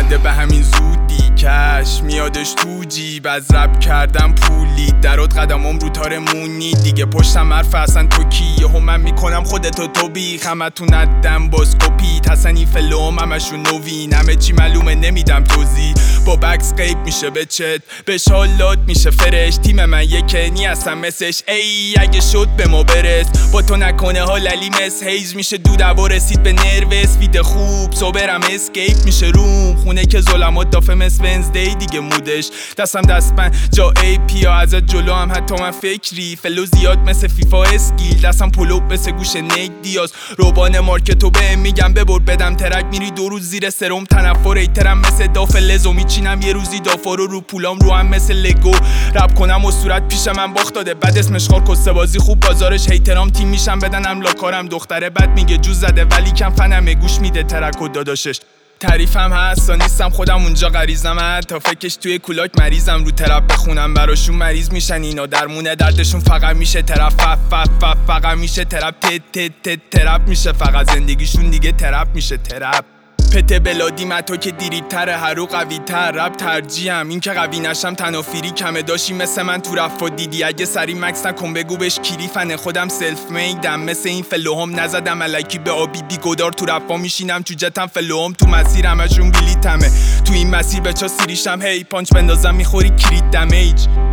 اومده به همین زودی کش میادش تو جیب از رب کردم پولی درات قدمم رو تار مونی دیگه پشتم حرف اصلا تو کی یهو من میکنم خودتو تو بیخ همتون ندم باسکوپی تسنی فلوم همشون نوین همه چی معلومه نمیدم توضیح با بکس غیب میشه به چت بهش حالات میشه فرش تیم من یکه نی اصلا مسش ای اگه شد به ما برس با تو نکنه حال علی مس هیز میشه دو و رسید به نروس وید خوب صبرم اسکیپ میشه روم خونه که ظلمات دافه مس ونزدی دیگه مودش دستم دستبن جا ای پیا ازت جلو هم حتی من فکری فلو زیاد مثل فیفا اسکیل دستم پلو مثل گوش نیک دیاز روبان مارکتو بهم میگم ببر بدم ترک میری دو روز زیر سرم تنفر ایترم مثل دافلزو میچینم یه روزی دافارو رو پولام رو هم مثل لگو رپ کنم و صورت پیش من باخت داده بعد اسمش خار کسته بازی خوب بازارش هیترام تیم میشم بدنم لاکارم دختره بد میگه جوز زده ولی کم فنمه گوش میده ترک و داداشش تعریفم هست تا نیستم خودم اونجا غریزم تا فکرش توی کولاک مریضم رو ترپ بخونم براشون مریض میشن اینا درمونه دردشون فقط میشه ترپ فقط میشه ترپ ترپ میشه فقط زندگیشون دیگه ترپ میشه ترپ پته بلادی متو که دیریتره هرو قوی تر رب ترجیحم این که قوی نشم تنافیری کمه داشی مثل من تو رفا دیدی اگه سری مکس نکن بگو بهش کیری فنه خودم سلف میدم مثل این فلوهم نزدم الکی به آبی بیگدار تو رفا میشینم تو جتم فلوهم تو مسیر همشون بلیتمه تو این مسیر به چا سیریشم هی پانچ بندازم میخوری کریت دمیج